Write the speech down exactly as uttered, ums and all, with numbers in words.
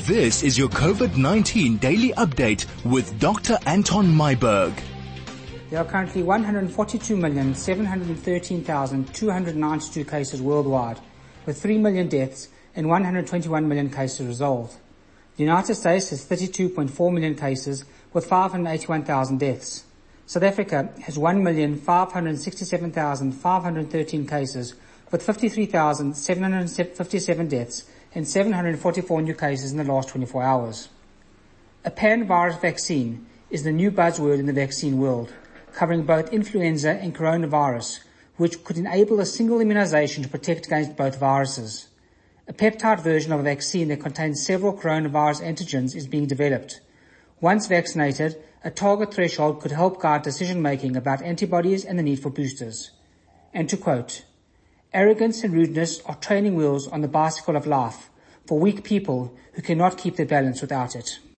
This is your COVID nineteen daily update with Doctor Anton Myburgh. There are currently one hundred forty-two million, seven hundred thirteen thousand, two hundred ninety-two cases worldwide, with three million deaths and one hundred twenty-one million cases resolved. The United States has thirty-two point four million cases with five hundred eighty-one thousand deaths. South Africa has one million, five hundred sixty-seven thousand, five hundred thirteen cases with fifty-three thousand, seven hundred fifty-seven deaths and seven hundred forty-four new cases in the last twenty-four hours. A pan-virus vaccine is the new buzzword in the vaccine world, covering both influenza and coronavirus, which could enable a single immunization to protect against both viruses. A peptide version of a vaccine that contains several coronavirus antigens is being developed. Once vaccinated, a target threshold could help guide decision-making about antibodies and the need for boosters. And to quote, "Arrogance and rudeness are training wheels on the bicycle of life for weak people who cannot keep their balance without it."